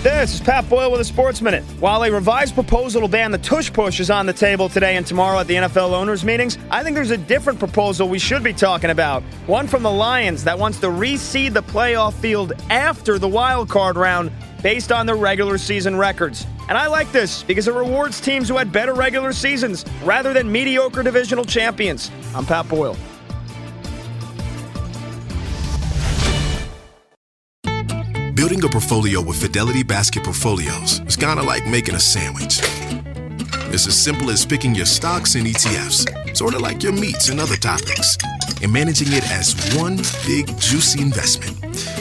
This is Pat Boyle with a Sports Minute. While a revised proposal to ban the tush push is on the table today and tomorrow at the NFL owners' meetings, I think there's a different proposal we should be talking about. One from the Lions that wants to reseed the playoff field after the wild card round based on their regular season records. And I like this because it rewards teams who had better regular seasons rather than mediocre divisional champions. I'm Pat Boyle. Building a portfolio with Fidelity Basket Portfolios is kind of like making a sandwich. It's as simple as picking your stocks and ETFs, sort of like your meats and other toppings, and managing it as one big, juicy investment.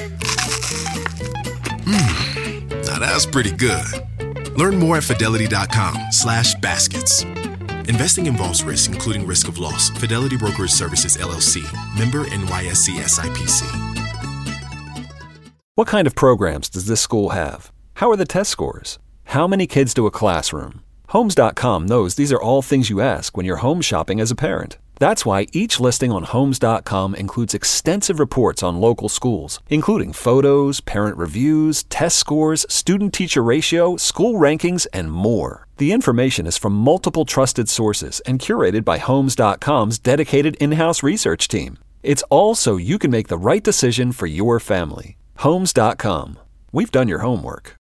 Now that's pretty good. Learn more at Fidelity.com/baskets. Investing involves risk, including risk of loss. Fidelity Brokerage Services, LLC. Member NYSE SIPC. What kind of programs does this school have? How are the test scores? How many kids do a classroom? Homes.com knows these are all things you ask when you're home shopping as a parent. That's why each listing on Homes.com includes extensive reports on local schools, including photos, parent reviews, test scores, student-teacher ratio, school rankings, and more. The information is from multiple trusted sources and curated by Homes.com's dedicated in-house research team. It's all so you can make the right decision for your family. Homes.com. We've done your homework.